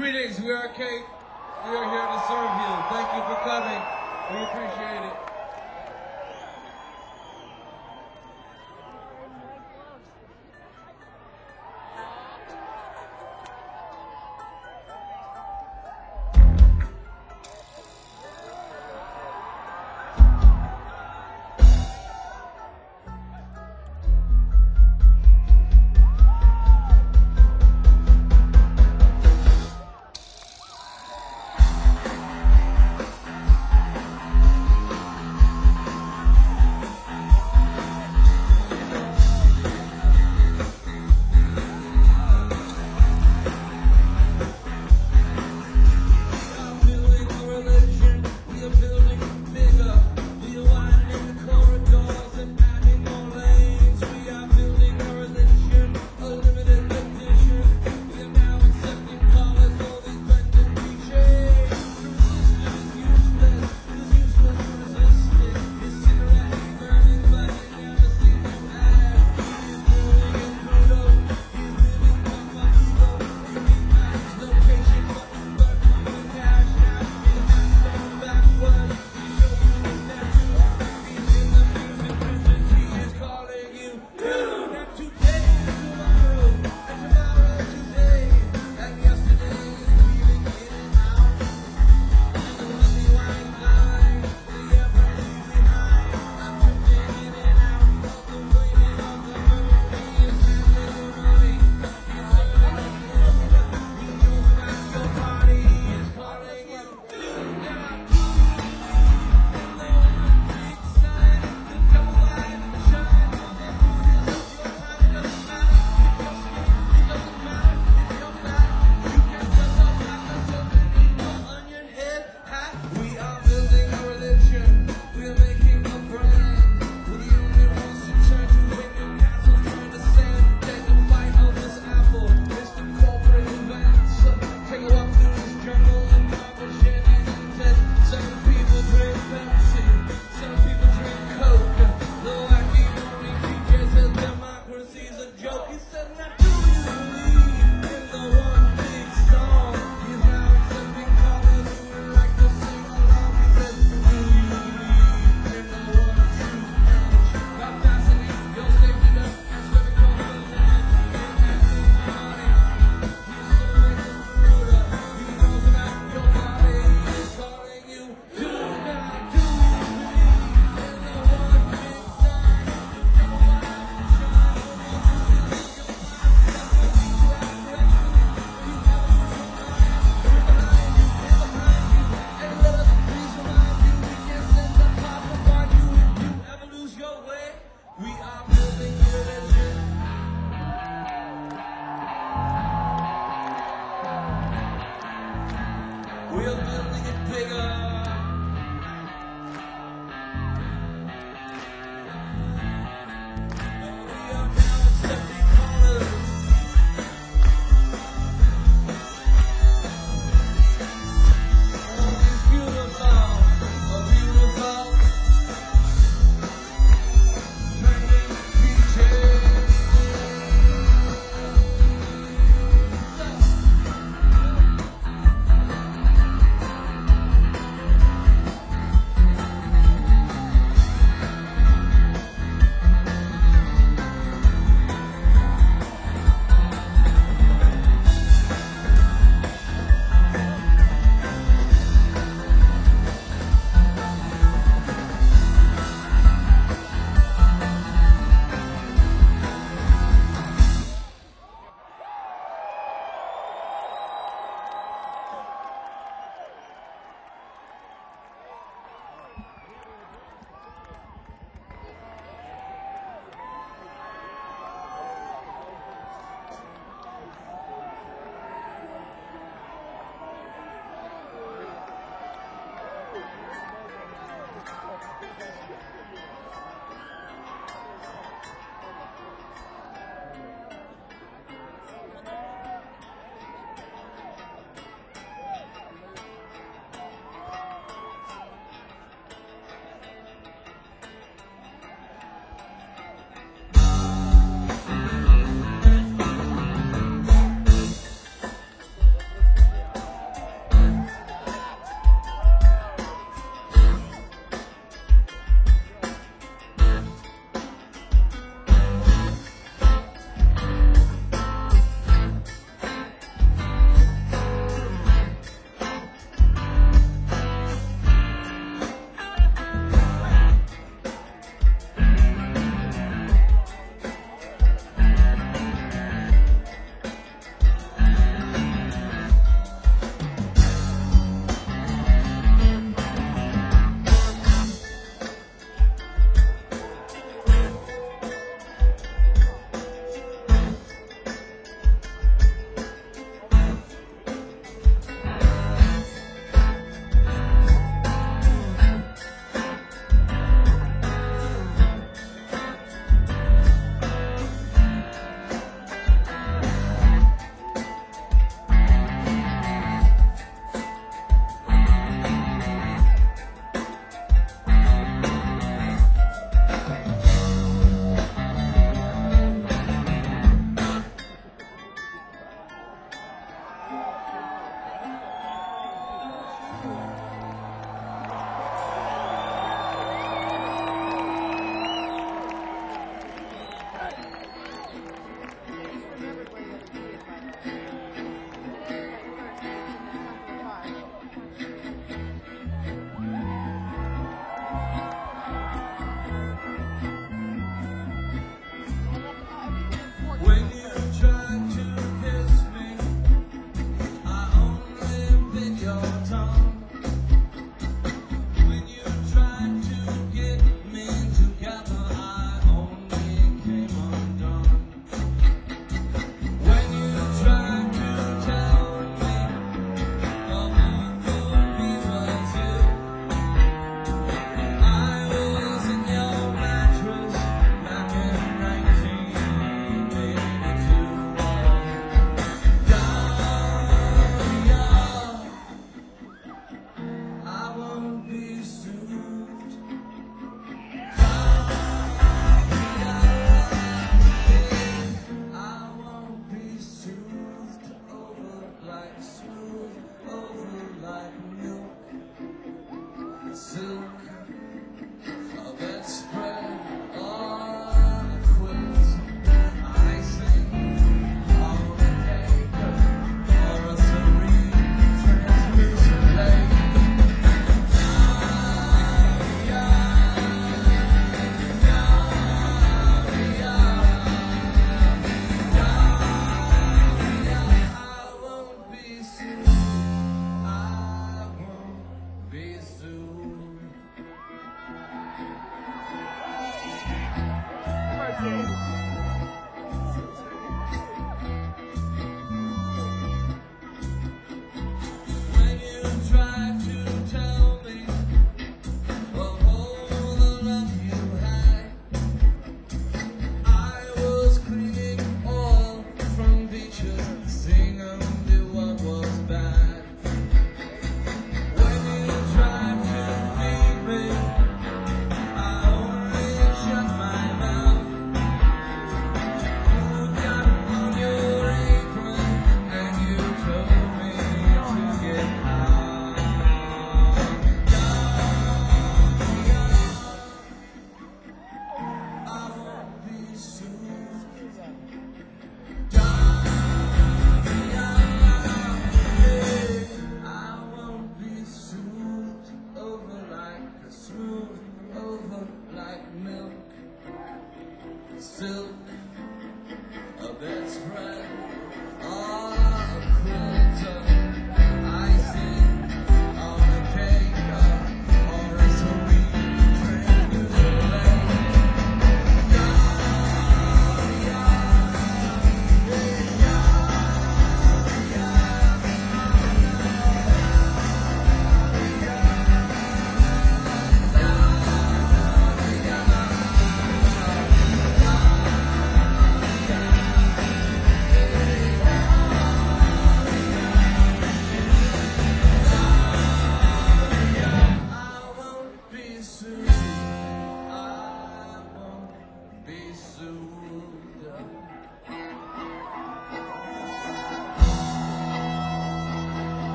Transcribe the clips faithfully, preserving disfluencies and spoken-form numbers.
Greetings, we are Kate. We are here to serve you. Thank you for coming. We appreciate it.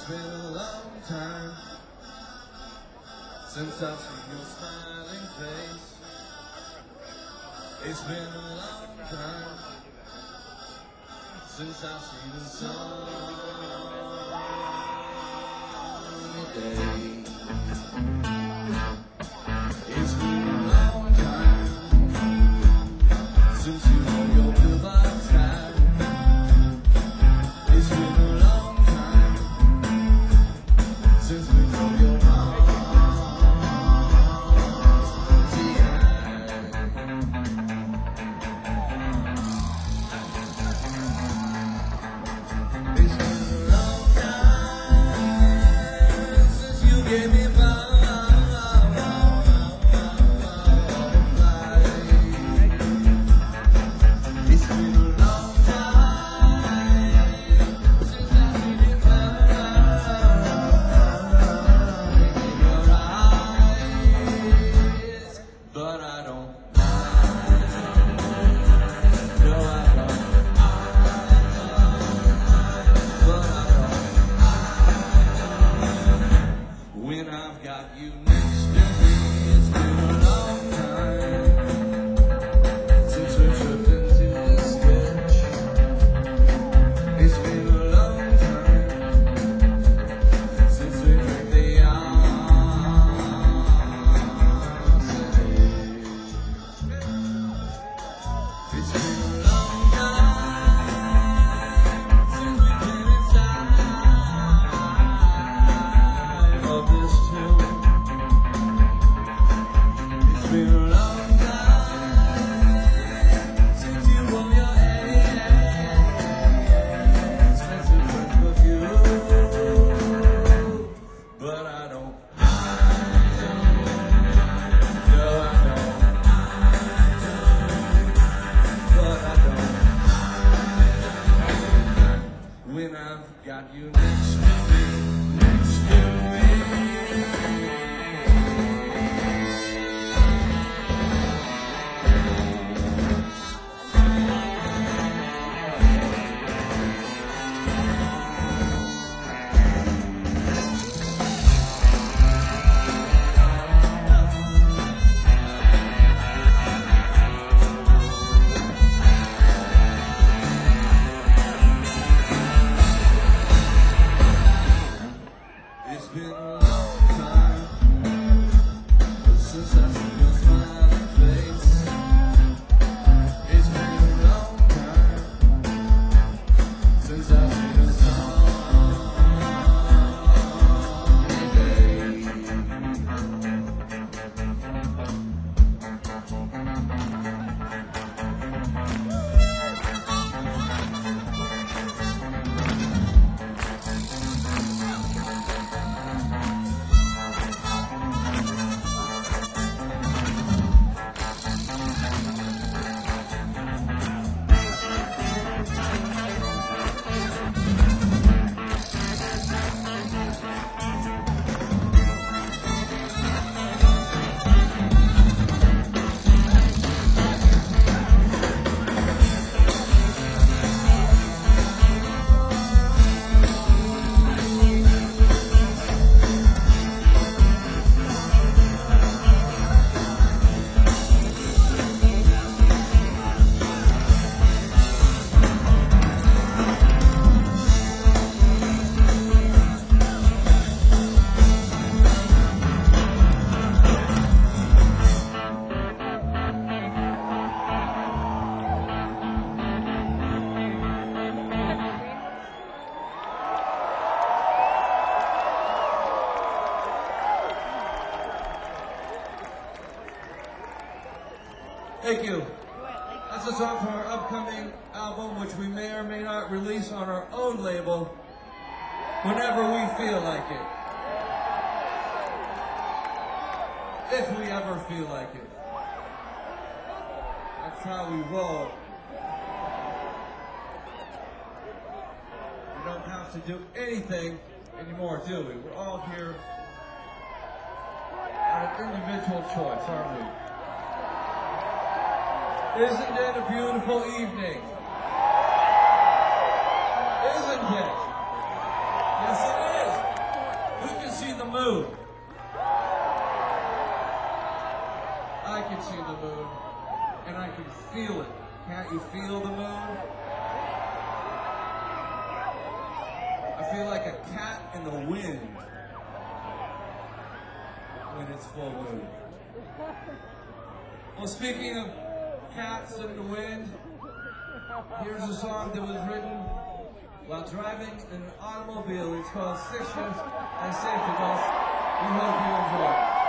It's been a long time since I've seen your smiling face. It's been a long time since I've seen the sun day. It's been a long time since you wore your pillbox hat. It's been a long time since we know your mom. It's been a long time since you gave me when I've got you next to me. It's been a long time since we tripped into the sketch. It's been a long time since we heard the oxygen. It's been a long time since we've been inside of this tune. It's been a long time since you wore your expensive perfume, but I don't mind. No, I don't mind, but I don't mind when I've got you next to me, next to me. It's been a long time since I've seen your smiling face. It's been a long time since I've seen the Thank you. That's a song from our upcoming album, which we may or may not release on our own label whenever we feel like it. If we ever feel like it. That's how we roll. We don't have to do anything anymore, do we? We're all here on an individual choice, aren't we? Isn't it a beautiful evening? Isn't it? Yes, it is. see the moon. I can see the moon, and I can feel it. Can't you feel the moon? I feel like a cat in the wind when it's full moon. Well, speaking of cats in the wind, here's a song that was written while driving in an automobile. It's called Six Shifts and Safety Belts. We hope you enjoy it.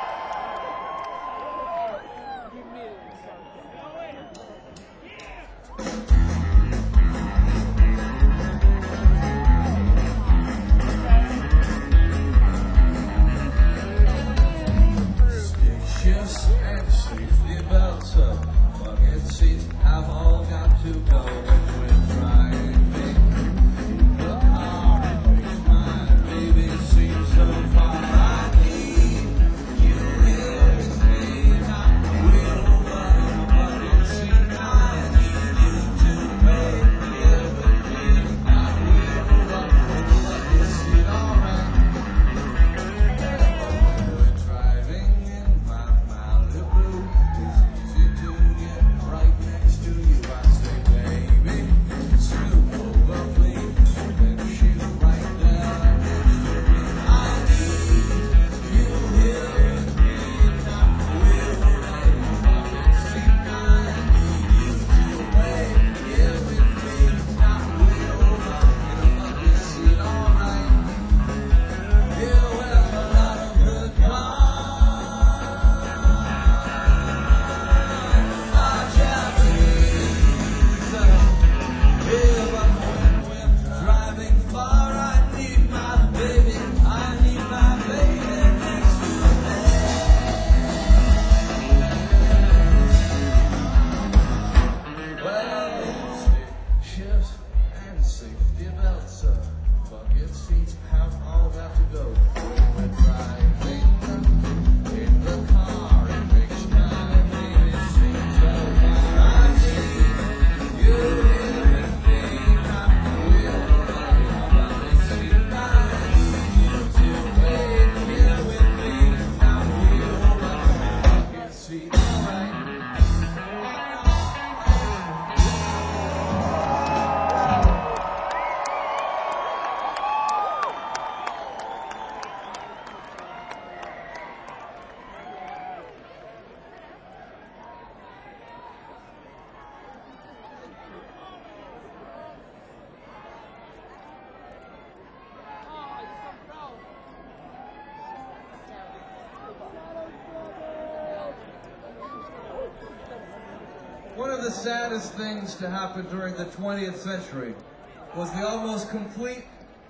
One of the saddest things to happen during the twentieth century was the almost complete,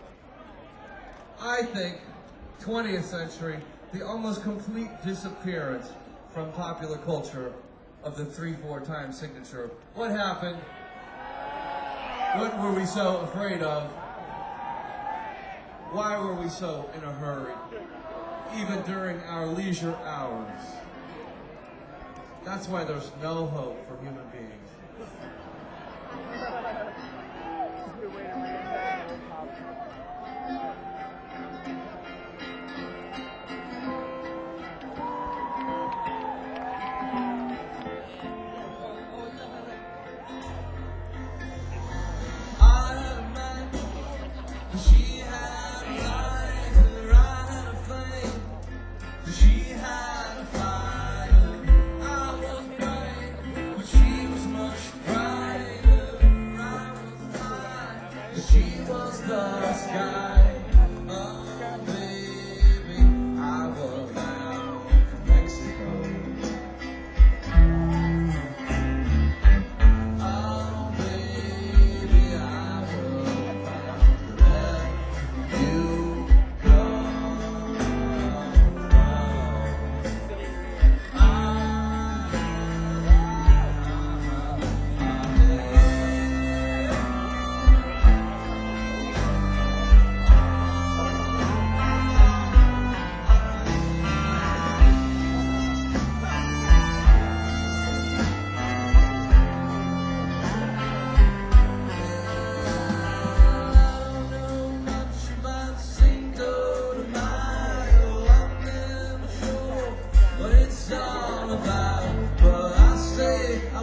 I think, twentieth century, the almost complete disappearance from popular culture of the three four time signature. What happened? What were we so afraid of? Why were we so in a hurry, even during our leisure hours? That's why there's no hope for human beings.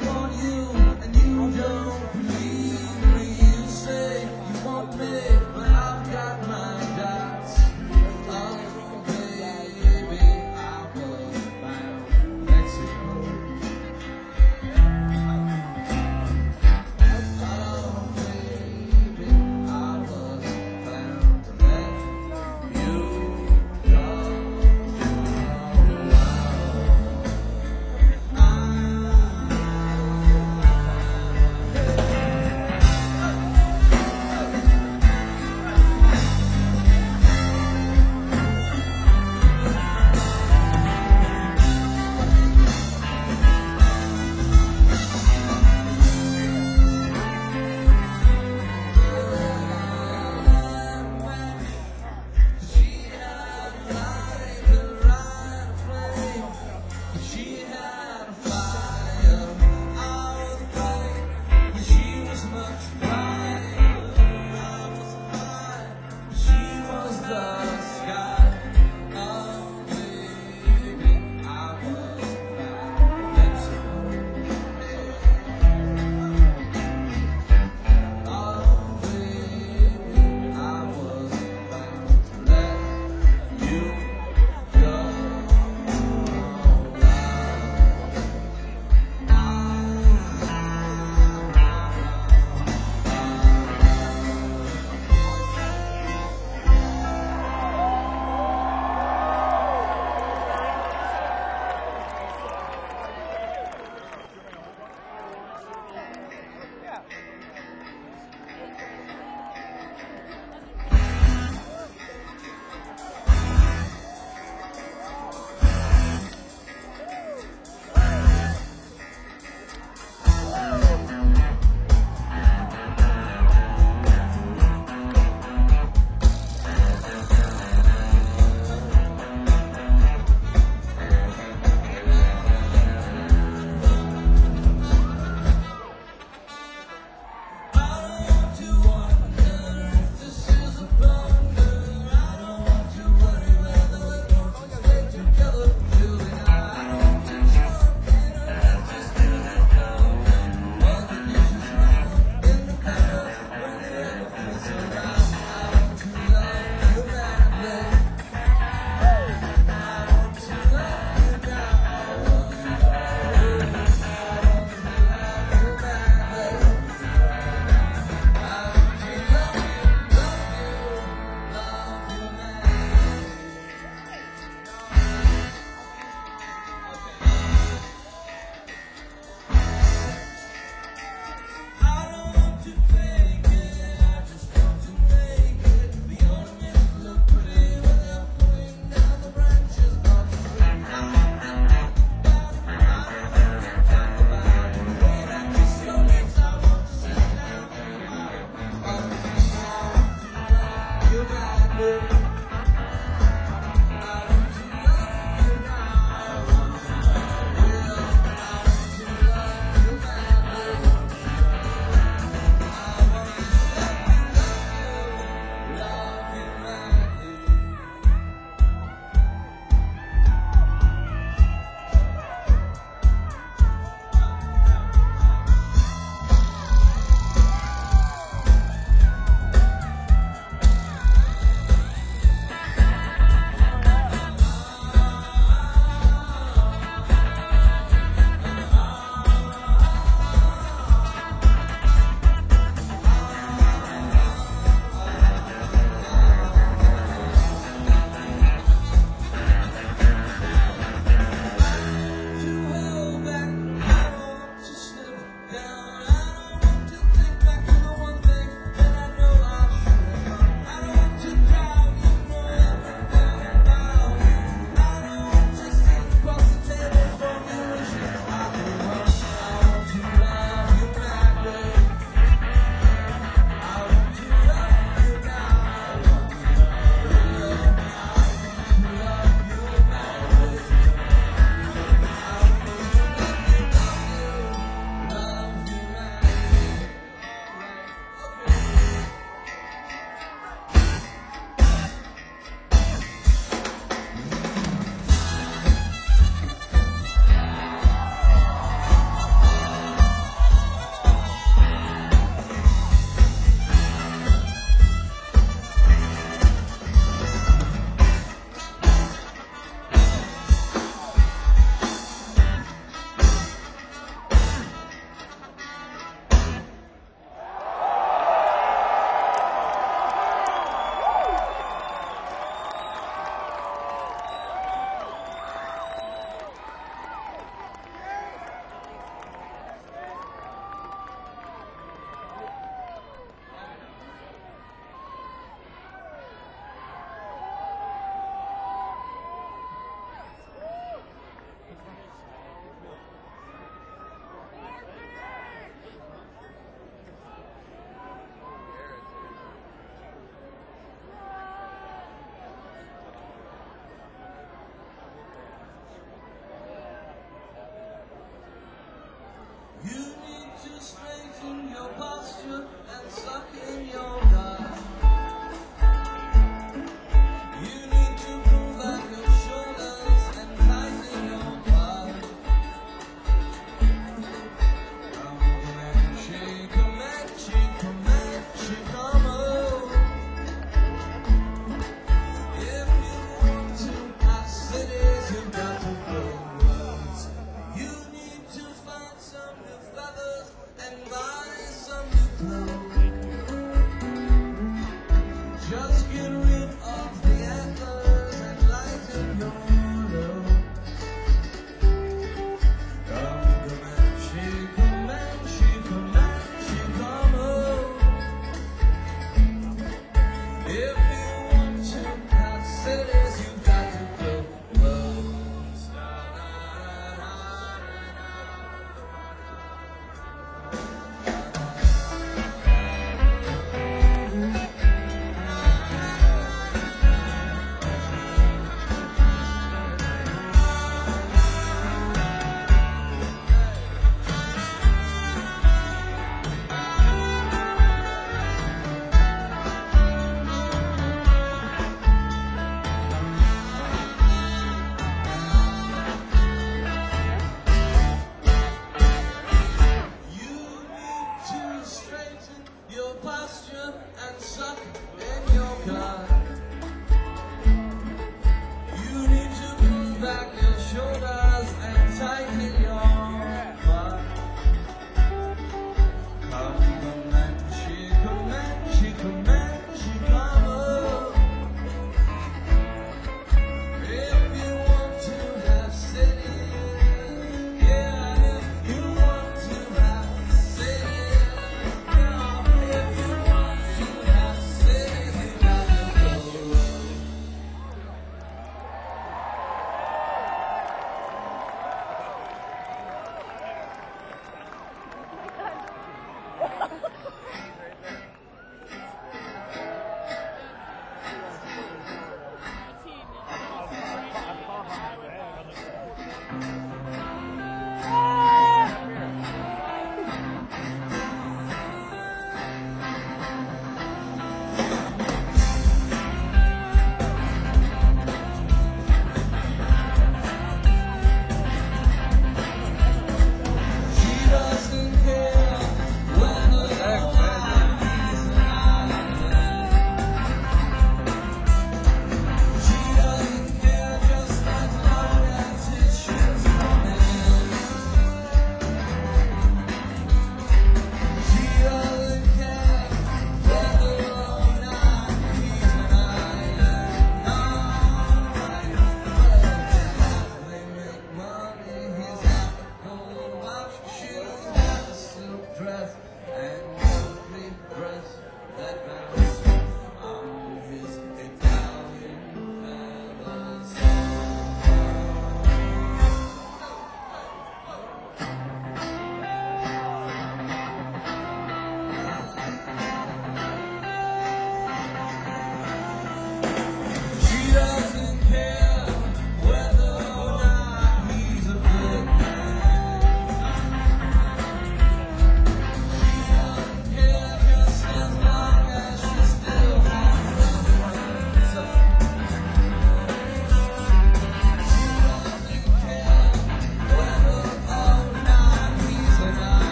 want you and you don't believe me. You say you want me, but I've got my doubts. Oh, baby, I was bound for Mexico. Oh, baby, I was bound to let you go. straighten your posture and suck in your gut. You need to pull back your shoulders and tighten your butt. Come and shake, come and shake, come and shake, come on. If you want to have cities, you've got to go words. You need to find some new feathers and buy some new clothes. Just get rid of the antlers and lighten your load. Come, come and shake, come and shake, come and shake, come on. If you want to have cities, you've got to go words. You need to straighten your posture and suck in your gut. You need to pull back your shoulders and tighten your butt. Come, come and shake, come and shake, come and shake, come on. If you want to have cities, yeah, if you want to have cities, yeah, if you want to have cities,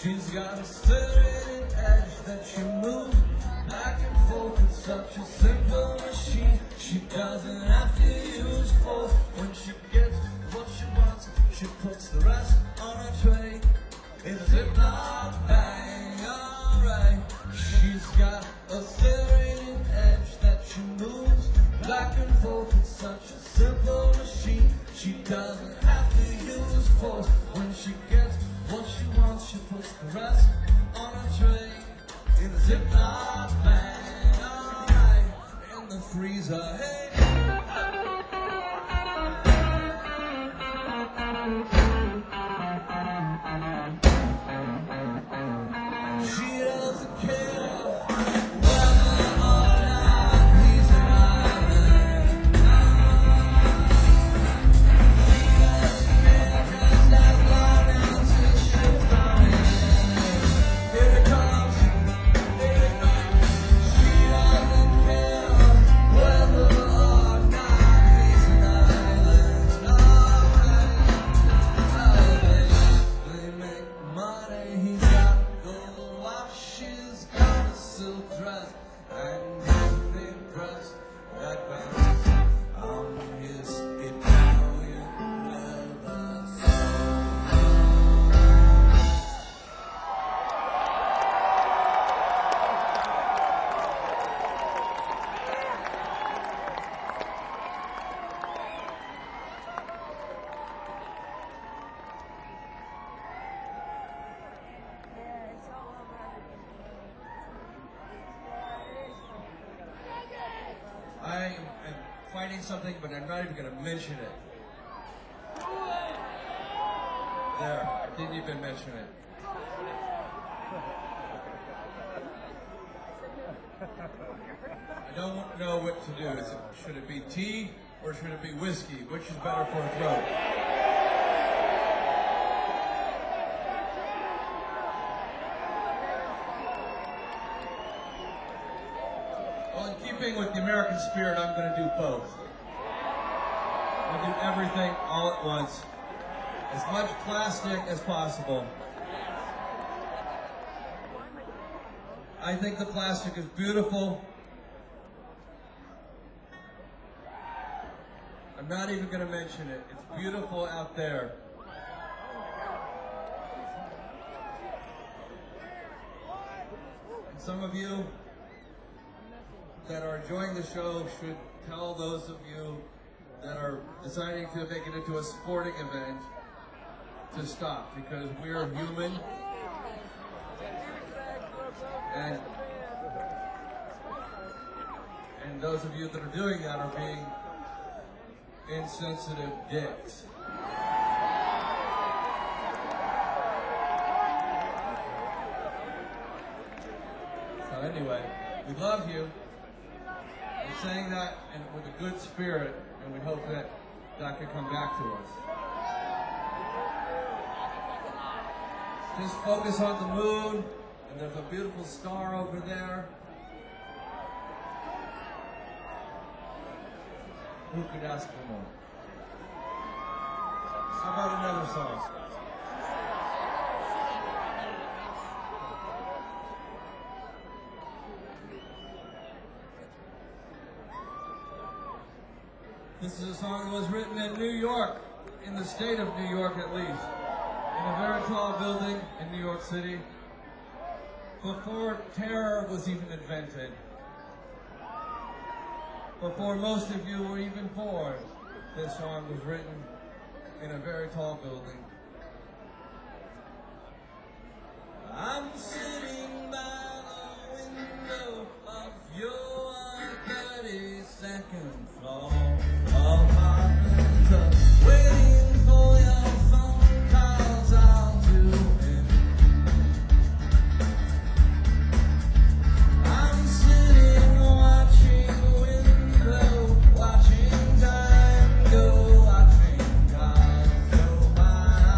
She's got a serrated edge that she moves back and forth. It's such a simple machine. She doesn't have to use force. When she gets what she wants, she puts the rest on a tray. It's a Ziploc bag, alright. She's got a serrated edge that she moves back and forth. It's such a simple machine. She doesn't have to use force. When she gets what she wants, she puts the rest on a tray. In a Ziploc bag, alright. In the freezer, hey. She doesn't care whether or not he's an island. She doesn't care just as long as his ship's on it. Here it comes, here it comes. She doesn't care whether or not he's an island. Alright, they make money, he's got gold watches, got a silk dress, and nothing pressed that bounce on his Italian leather sofa. I am am fighting something, but I'm not even going to mention it. There, I didn't even mention it. I don't know what to do. Is it, should it be tea or should it be whiskey? Which is better for a throat? Well, in keeping with the American spirit, I'm going to do both. I'm going to do everything all at once. As much plastic as possible. I think the plastic is beautiful. I'm not even going to mention it. It's beautiful out there. And some of you that are enjoying the show should tell those of you that are deciding to make it into a sporting event to stop, because we're human, and and those of you that are doing that are being insensitive dicks. So anyway, we love you. We're saying that and with a good spirit, and we hope that that can come back to us. Just focus on the moon, and there's a beautiful star over there. Who could ask for more? How about another song? This is a song that was written in New York, in the state of New York at least, in a very tall building in New York City, before terror was even invented, before most of you were even born. This song was written in a very tall building. I'm sitting by the window of your thirty-second floor apartment, waiting for your phone calls. I'll do it. I'm sitting watching window, watching time go, watching cars go by.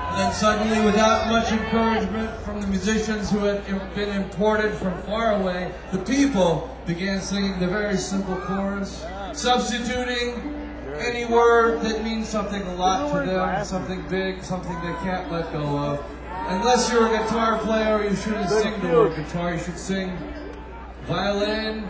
And then suddenly, without much encouragement from the musicians who had been imported from far away, the people began singing the very simple chorus, substituting any word that means something a lot to them, something big, something they can't let go of. Unless you're a guitar player, you shouldn't sing the word guitar, you should sing violin,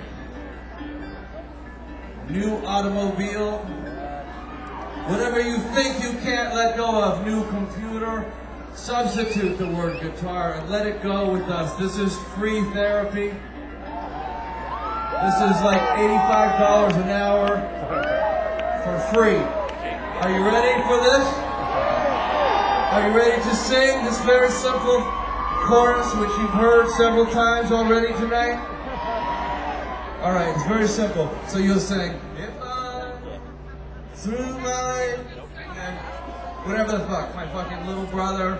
new automobile, whatever you think you can't let go of, new computer, substitute the word guitar and let it go with us. This is free therapy. This is like eighty-five dollars an hour for free. Are you ready for this? Are you ready to sing this very simple chorus which you've heard several times already tonight? All right, it's very simple. So you'll sing, if I through my, and whatever the fuck, my fucking little brother,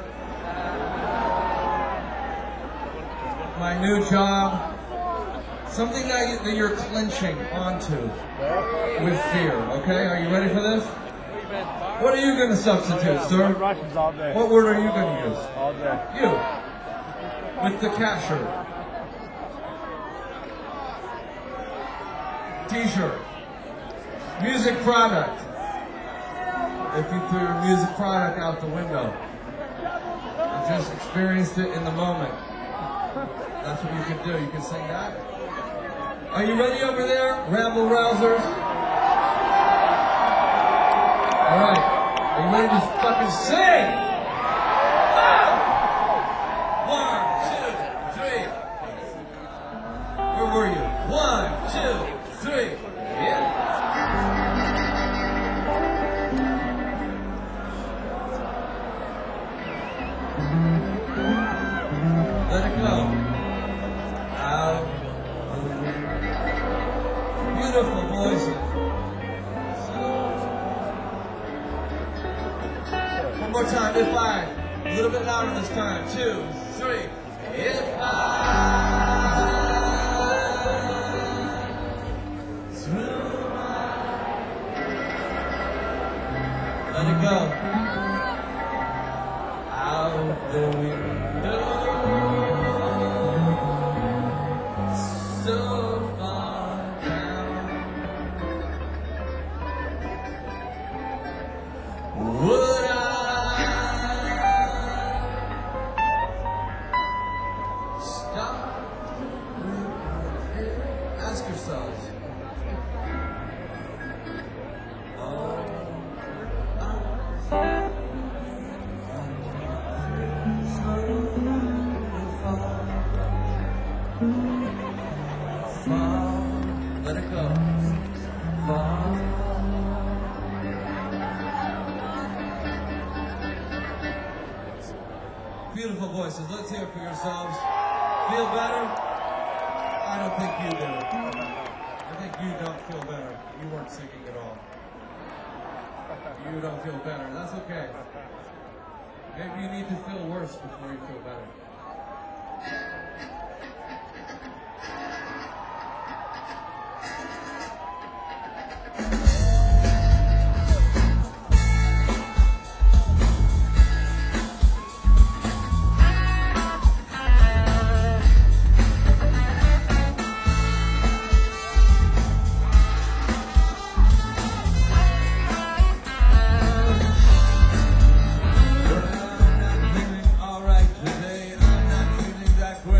my new job, something that, you, that you're clenching onto with fear, okay? Are you ready for this? What are you going to substitute, sir? Russians all day. What word are you going to use? All day. You. With the cashier. T-shirt. Music product. If you threw your music product out the window and just experienced it in the moment, that's what you can do. You can sing that. Are you ready over there, rabble rousers? All right. Are you ready to fucking sing? One, two, three. Where were you? One, two, three. Yeah. Let it go. Out. Beautiful voices. One more time, if I. A little bit louder this time. Two, three. If I. Through my. Let it go. Out the window. So far down. Would I stop? Ask yourselves. Oh, fall, let it go. Fall. Beautiful voices. Let's hear it for yourselves. Feel better? I don't think you do. I think you don't feel better. You weren't singing at all. You don't feel better. That's okay. Maybe you need to feel worse before you feel better. Alright, today I'm not feeling that great.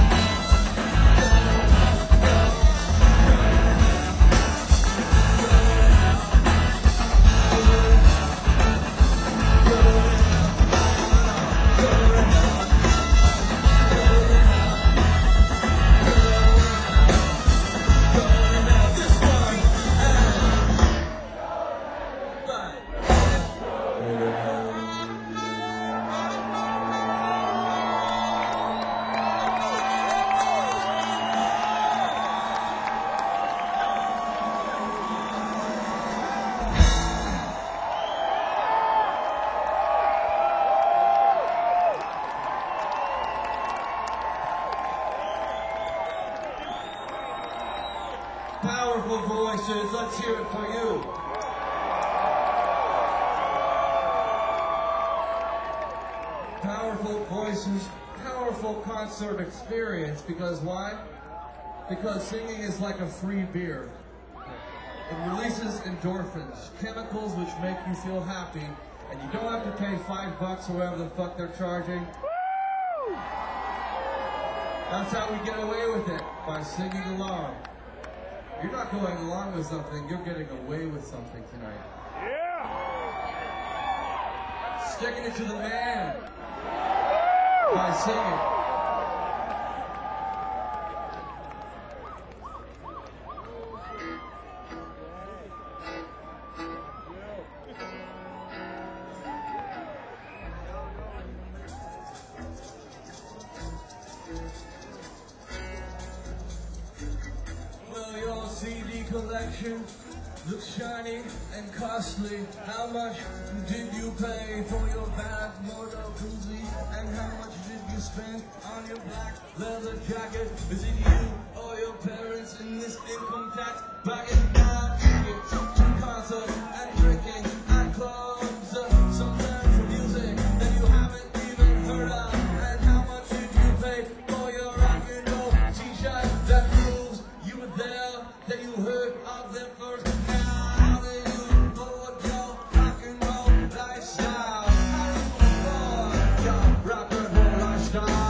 Powerful voices, let's hear it for you. Powerful voices, powerful concert experience, because why? Because singing is like a free beer. It releases endorphins, chemicals which make you feel happy, and you don't have to pay five bucks or whatever the fuck they're charging. That's how we get away with it, by singing along. You're not going along with something, you're getting away with something tonight. Yeah! Sticking it to the man by singing. C D collection looks shiny and costly. How much did you pay for your bad Moto Guzzi? And how much did you spend on your black leather jacket? Is it you or your parents in this income tax bracket? Now tickets to concerts and drinking at clubs, uh, sometimes for music that you haven't even heard of. And how much did you pay for your rock and roll t-shirt that proves you were there, that you heard of them first? How do you afford your rock and roll lifestyle? How do you afford your rock and roll lifestyle?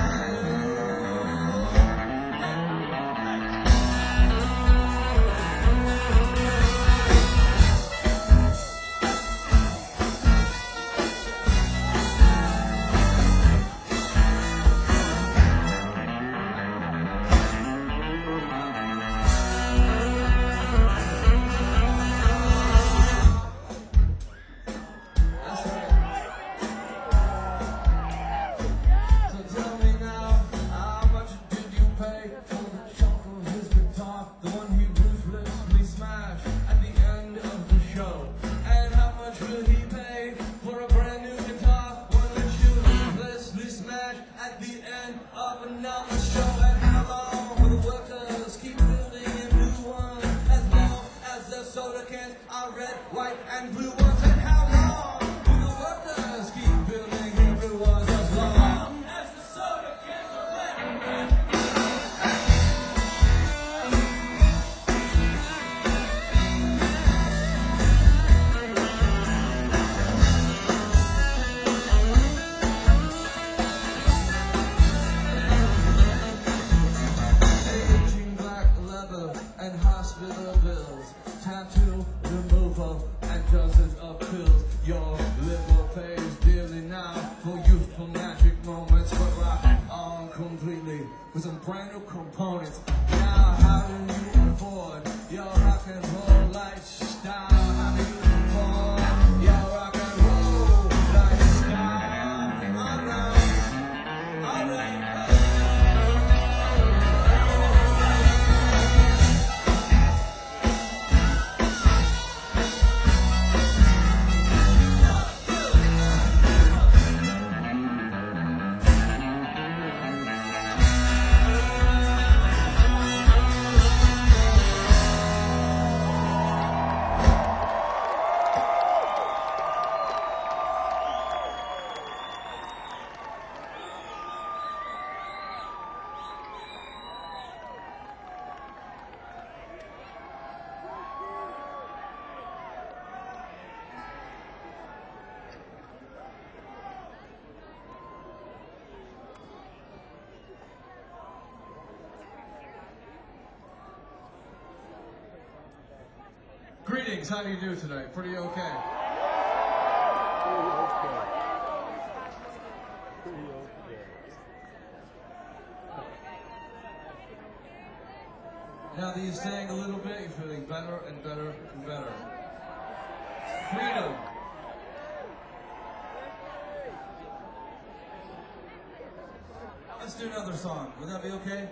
Red, white, and blue ones, and how long will the workers keep building every one as long as the soda cans are red and red? Aging black leather and hospital bills, tattoo removal and dozens of pills. Your liver pays dearly now for youthful magic moments, but rock on completely with some brand new components. Now how do Greetings, how do you do tonight? Pretty okay. Now that you sang a little bit, you're feeling better and better and better. Freedom. Let's do another song. Would that be okay?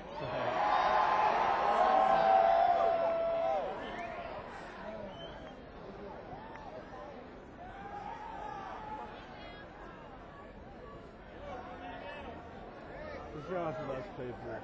Let's go off the last paper.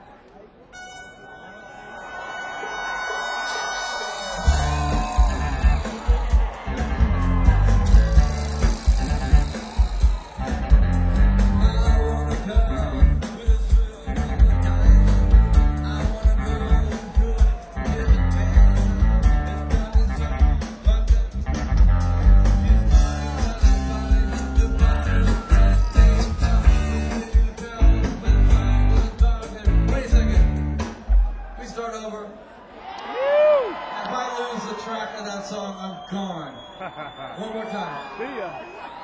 Song, I'm gone. One more time. See ya.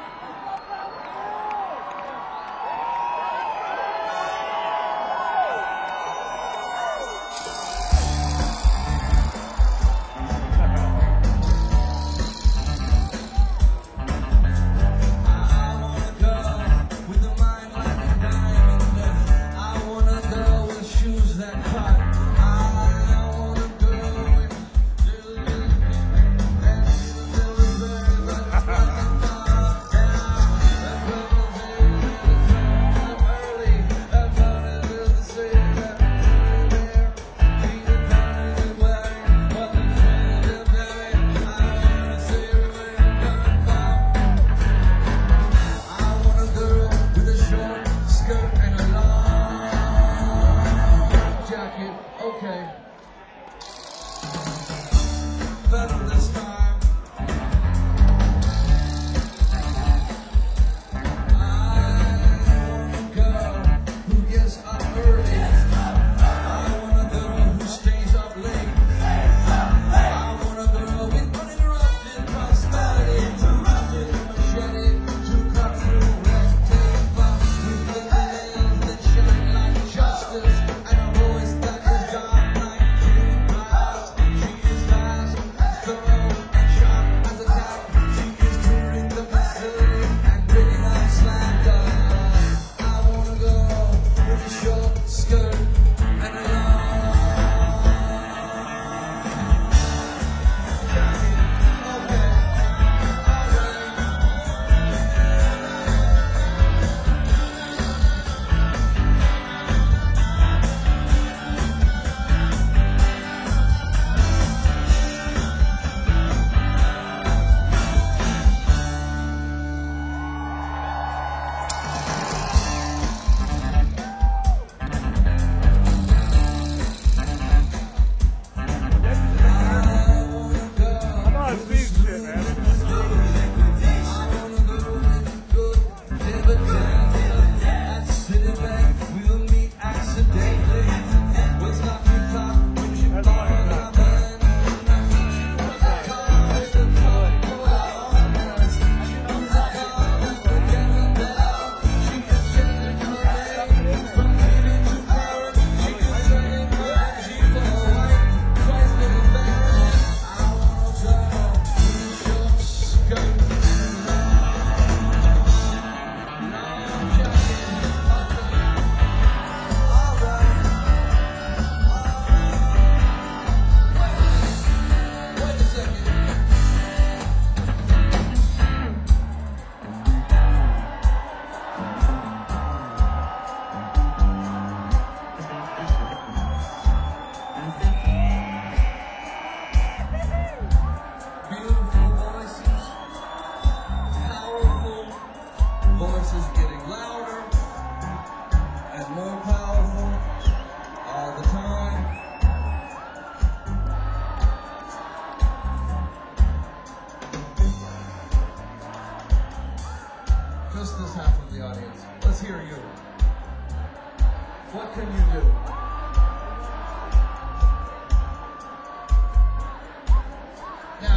What can you do? Now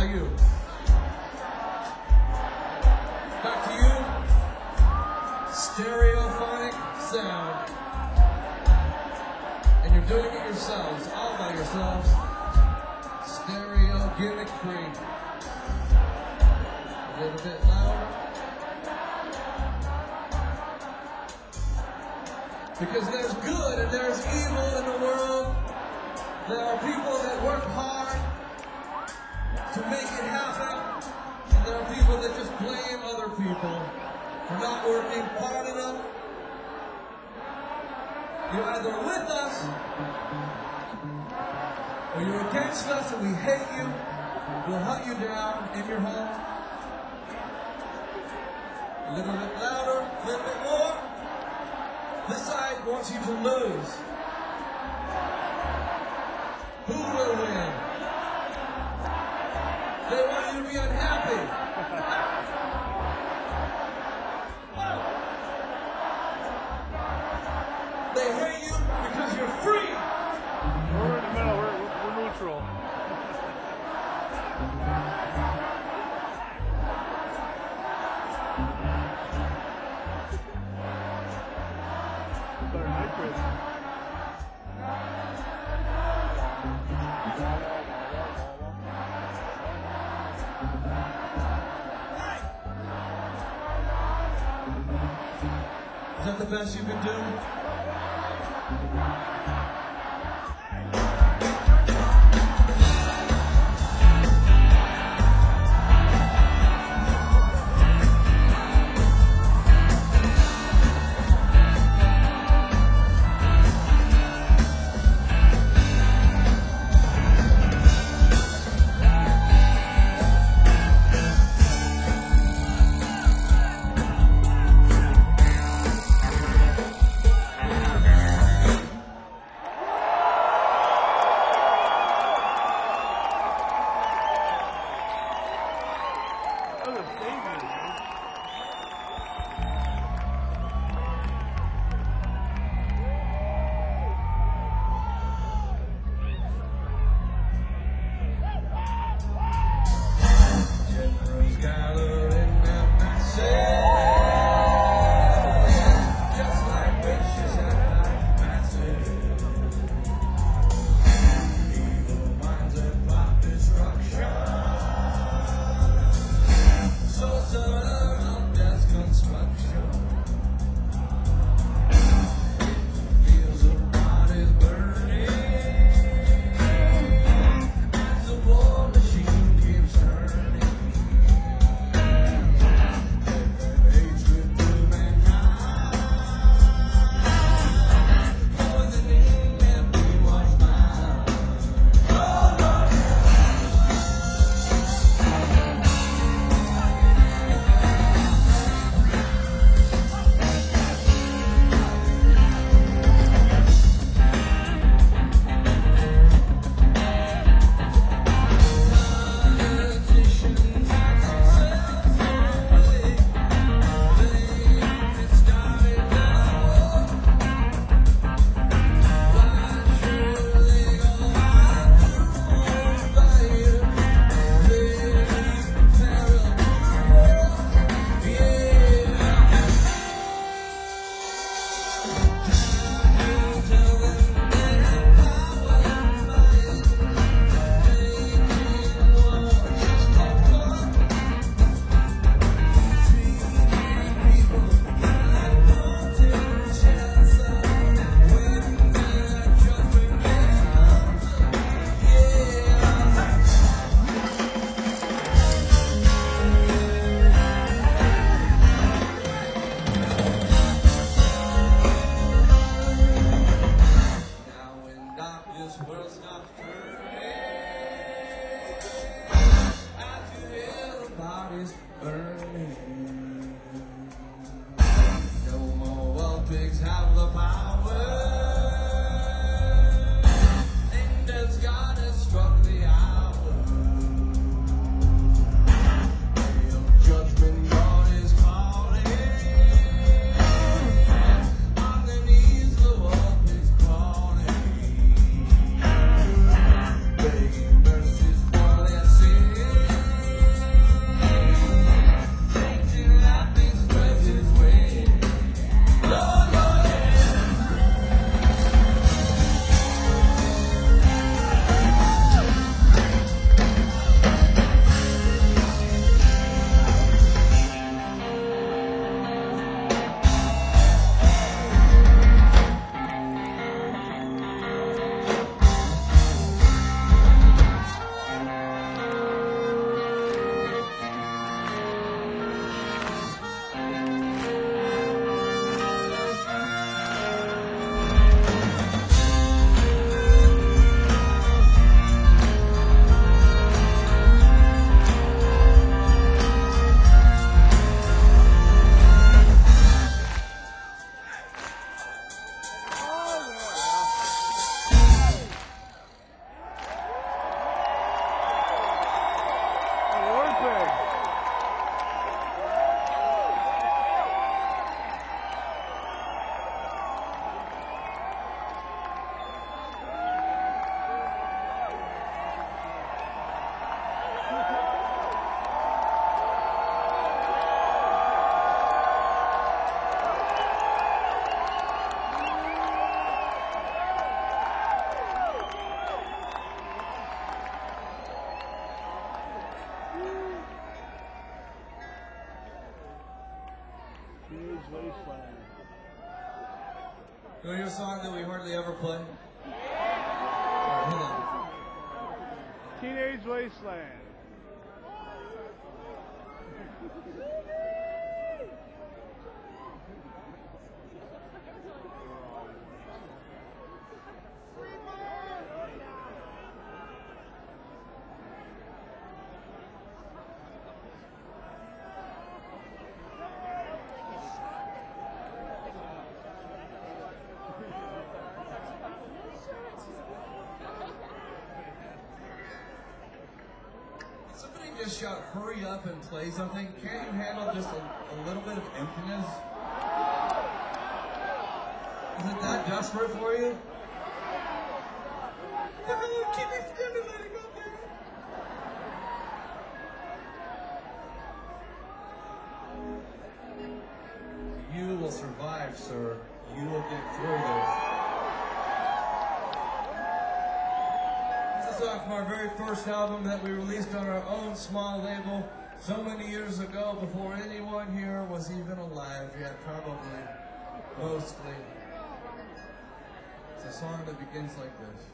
about you? Back to you. Stereophonic sound. And you're doing it yourselves, all by yourselves. Stereo gimmick free. A little bit louder. Because there's good and there's evil in the world. There are people that work hard to make it happen. And there are people that just blame other people for not working hard enough. You're either with us or you're against us and we hate you. We'll hunt you down in your home. A little bit louder, a little bit more. This side wants you to lose. Who will win? They want you to be unhappy. They hate you because you're free. We're in the middle. We're, we're, we're neutral. Better nitrate. Is that the best you can do? Look at David. Generals gathering them masses, just like witches at night masses. Evil minds and plot destruction. So certain of death's construction. Feels of bodies burning as the war machine keeps turning. Hatred to mankind, poisoning everyone's mind. Oh Lord. Politicians have successfully claimed it started the war. Why should they go out to fire? They prepare a new war. Yeah. Tell them they have power and might. Now when darkness world stops turning, as you hear the bodies burning, no more world pigs have the power, and as God has struck the hour, day of judgment God is calling, underneath the world pigs crawling. Begging mercies for their sins. You want to hear a song that we hardly ever play? Alright, hold on. Teenage Wasteland. Somebody just shout, hurry up and play something. Can't you handle just a, a little bit of emptiness? Is it that desperate for you? Keep me stimulating up there. You will survive, sir. You will get through this. This is off our very first album that we released on our own small label so many years ago, before anyone here was even alive yet, probably, mostly. It's a song that begins like this.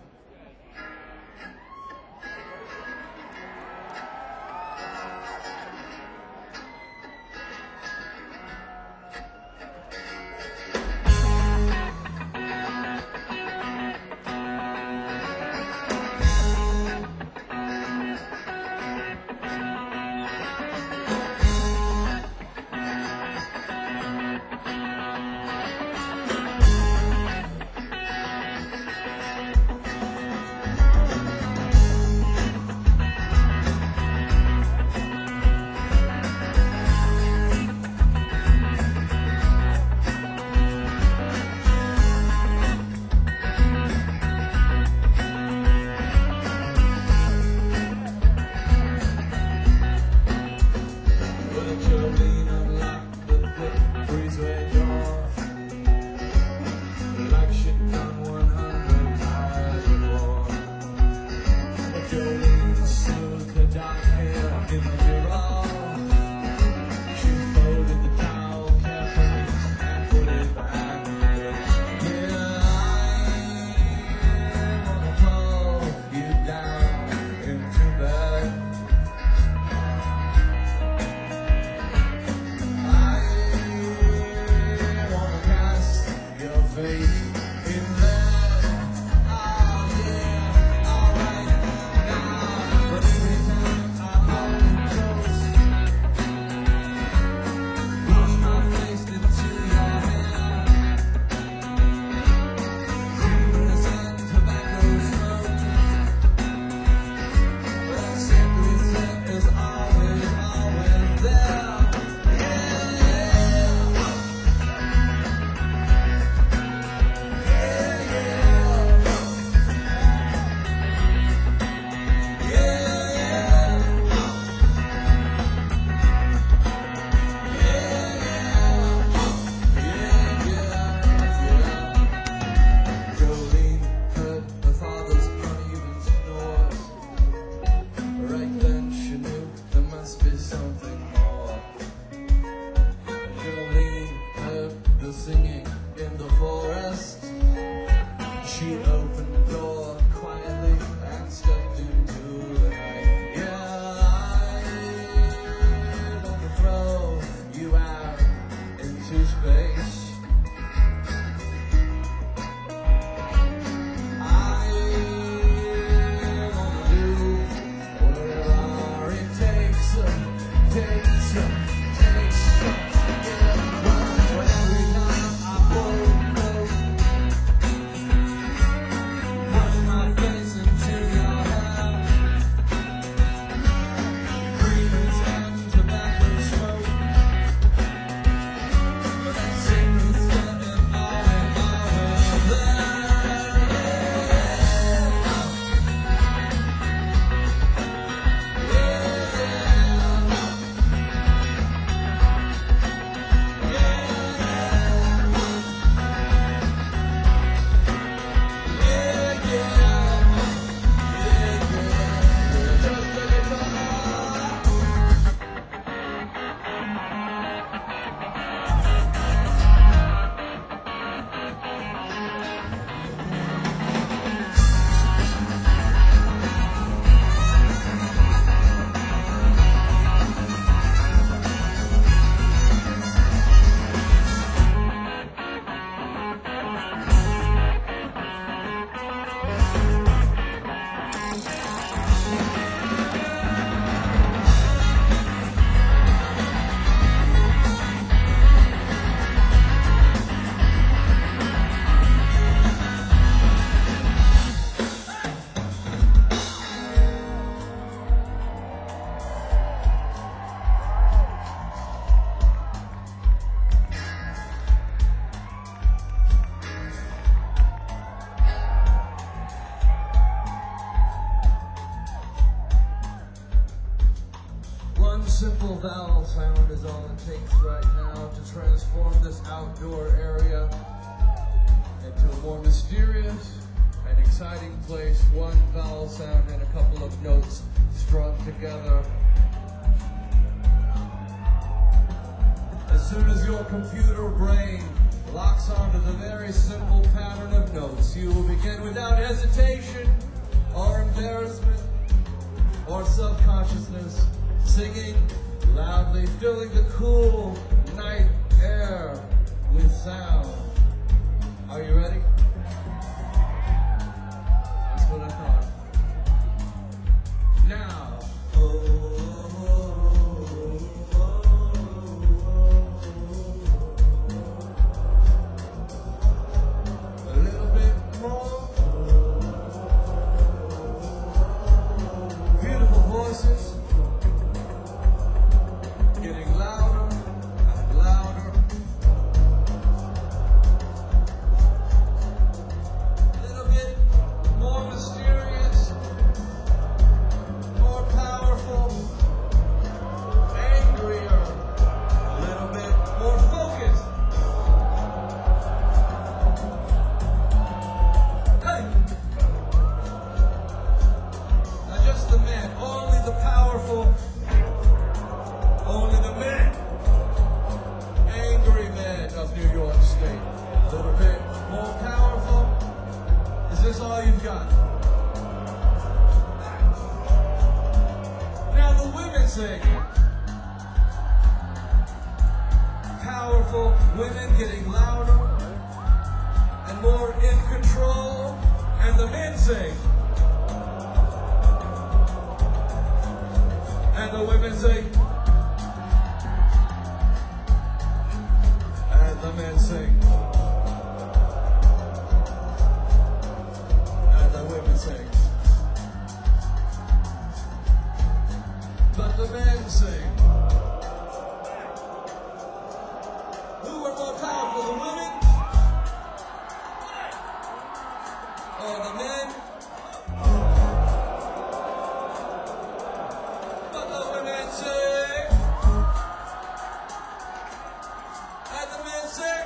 Singing in the forest, she opened the door quietly and stepped into the night. Yeah, I want to throw you out into space. I want to do whatever it takes, takes, takes. Yeah, but every night I pull, pull. takes right now to transform this outdoor area into a more mysterious and exciting place. One vowel sound and a couple of notes strung together. As soon as your computer brain locks onto the very simple pattern of notes, you will begin without hesitation or embarrassment or subconsciousness, singing loudly, filling the cool night air with sound. Are you ready? That's what I thought. Now. A little bit more. Beautiful voices. Getting louder and louder. A little bit more mysterious, more powerful, angrier, a little bit more focused. Hey! Not just the men, only the powerful. Only the men, angry men of New York State. A little bit more powerful. Is this all you've got? Now the women sing. Powerful women getting louder and more in control. And the men sing. And the women sing. And the men sing. And the women sing. But the men sing. Who are more powerful, the women or the men? But the women sing. And the men sing.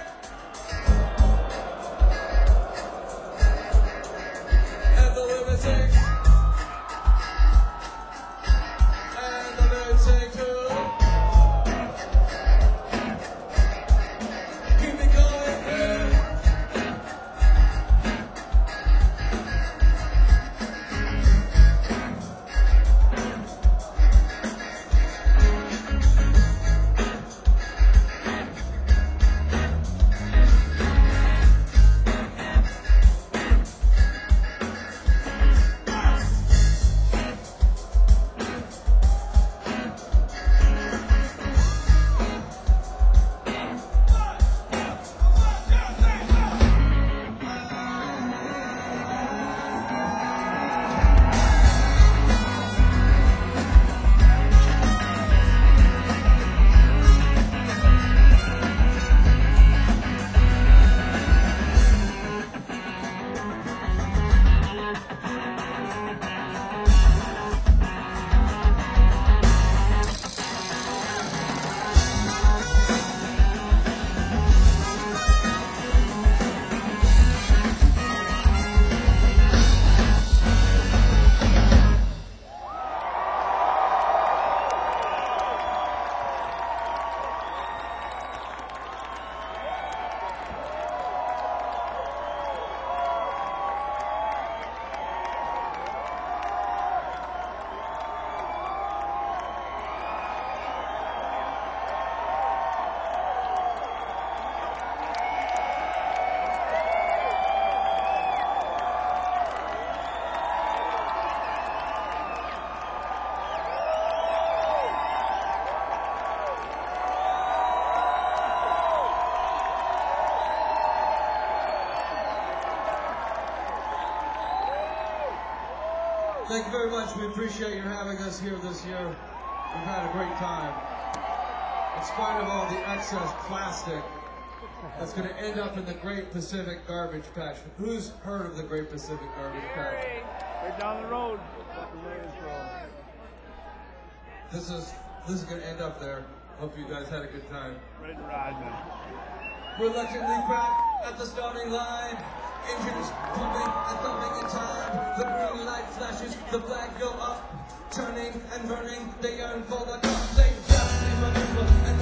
And the women sing. And the men sing too. Keep it going, yeah. Thank you very much. We appreciate your having us here this year. We've had a great time. In spite of all the excess plastic that's going to end up in the Great Pacific Garbage Patch. Who's heard of the Great Pacific Garbage Patch? Right down the road. Let the ladies roll. This is this is going to end up there. Hope you guys had a good time. Red Rising. Reluctantly back at the starting line. Engines pumping and thumping in time. The green light flashes, the flag go up. Turning and burning, they yearn for the cup. They got me,